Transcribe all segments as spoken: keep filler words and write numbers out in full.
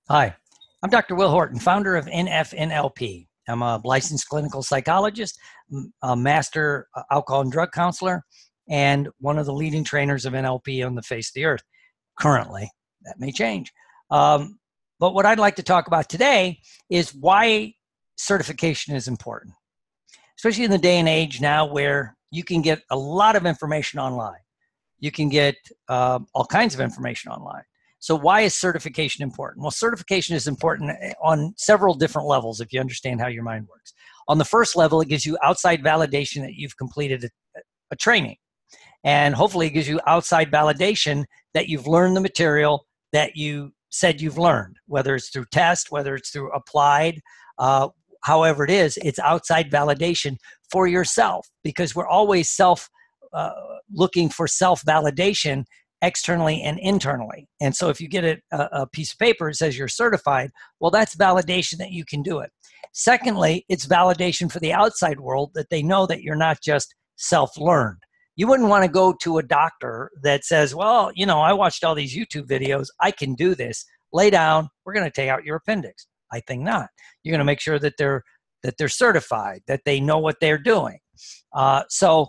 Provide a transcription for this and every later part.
Hi, I'm Doctor Will Horton, founder of N F N L P. I'm a licensed clinical psychologist, a master alcohol and drug counselor, and one of the leading trainers of N L P on the face of the earth currently. That may change. Um, but what I'd like to talk about today is why certification is important, especially in the day and age now where you can get a lot of information online. You can get uh, all kinds of information online. So why is certification important? Well, certification is important on several different levels if you understand how your mind works. On the first level, it gives you outside validation that you've completed a, a training. And hopefully it gives you outside validation that you've learned the material that you said you've learned, whether it's through test, whether it's through applied, uh, however it is, it's outside validation for yourself, because we're always self uh, looking for self-validation externally and internally. And so if you get a, a piece of paper that says you're certified, well, that's validation that you can do it. Secondly, it's validation for the outside world that they know that you're not just self-learned. You wouldn't want to go to a doctor that says, well, you know, I watched all these YouTube videos. I can do this. Lay down. We're going to take out your appendix. I think not. You're going to make sure that they're that they're certified, that they know what they're doing. Uh, so,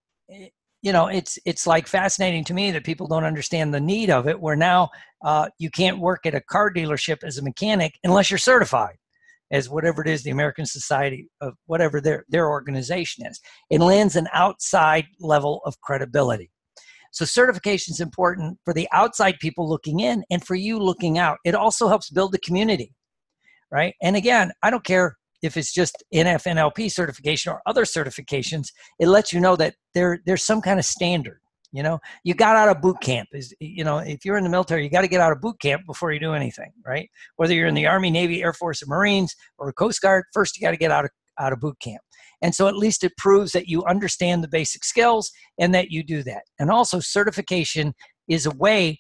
you know, it's it's like fascinating to me that people don't understand the need of it, where now uh, you can't work at a car dealership as a mechanic unless you're certified as whatever it is, the American Society of whatever their, their organization is. It lands an outside level of credibility. So certification is important for the outside people looking in and for you looking out. It also helps build the community, right? And again, I don't care if it's just N F N L P certification or other certifications, it lets you know that there, there's some kind of standard. You know, you got out of boot camp. Is you know, if you're in the military, you got to get out of boot camp before you do anything, right? Whether you're in the Army, Navy, Air Force, or Marines, or Coast Guard, first you got to get out of out of boot camp. And so at least it proves that you understand the basic skills and that you do that. And also certification is a way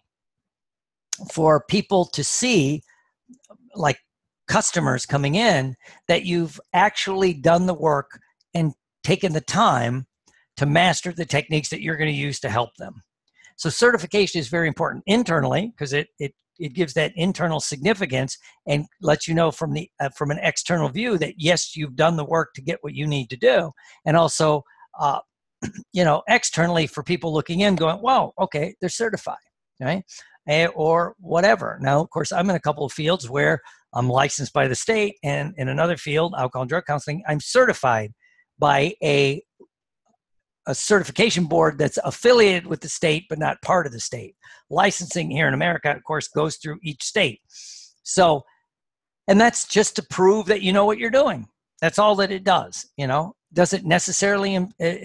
for people to see, like customers coming in, that you've actually done the work and taken the time to master the techniques that you're going to use to help them. So certification is very important internally because it, it, it gives that internal significance and lets you know from, the, uh, from an external view that, yes, you've done the work to get what you need to do. And also, uh, you know, externally for people looking in going, wow, okay, they're certified, right? Uh, or whatever. Now, of course, I'm in a couple of fields where I'm licensed by the state, and in another field, alcohol and drug counseling, I'm certified by a a certification board that's affiliated with the state, but not part of the state. Licensing here in America, of course, goes through each state. So, and that's just to prove that you know what you're doing. That's all that it does, you know. Does it necessarily uh,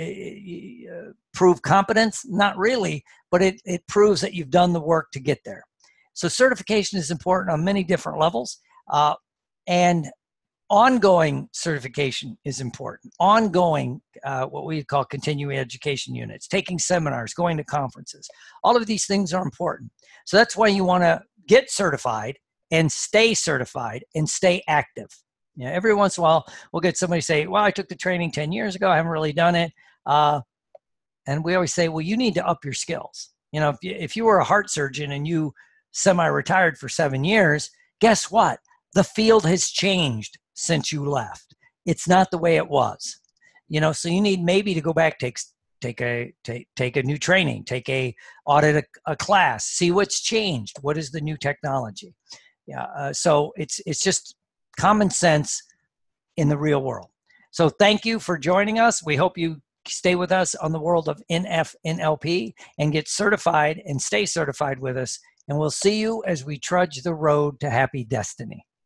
uh, prove competence? Not really, but it, it proves that you've done the work to get there. So certification is important on many different levels. Uh, and ongoing certification is important. Ongoing, uh, what we call continuing education units, taking seminars, going to conferences. All of these things are important. So that's why you want to get certified and stay certified and stay active. You know, every once in a while, we'll get somebody say, well, I took the training ten years ago. I haven't really done it. Uh, and we always say, well, you need to up your skills. You know, if you, if you were a heart surgeon and you semi-retired for seven years, guess what? The field has changed since you left. It's not the way it was, you know, so you need maybe to go back, take, take a, take, take a new training, take a audit, a, a class, see what's changed. What is the new technology? Yeah. Uh, so it's, it's just common sense in the real world. So thank you for joining us. We hope you stay with us on the world of N F N L P and get certified and stay certified with us. And we'll see you as we trudge the road to happy destiny.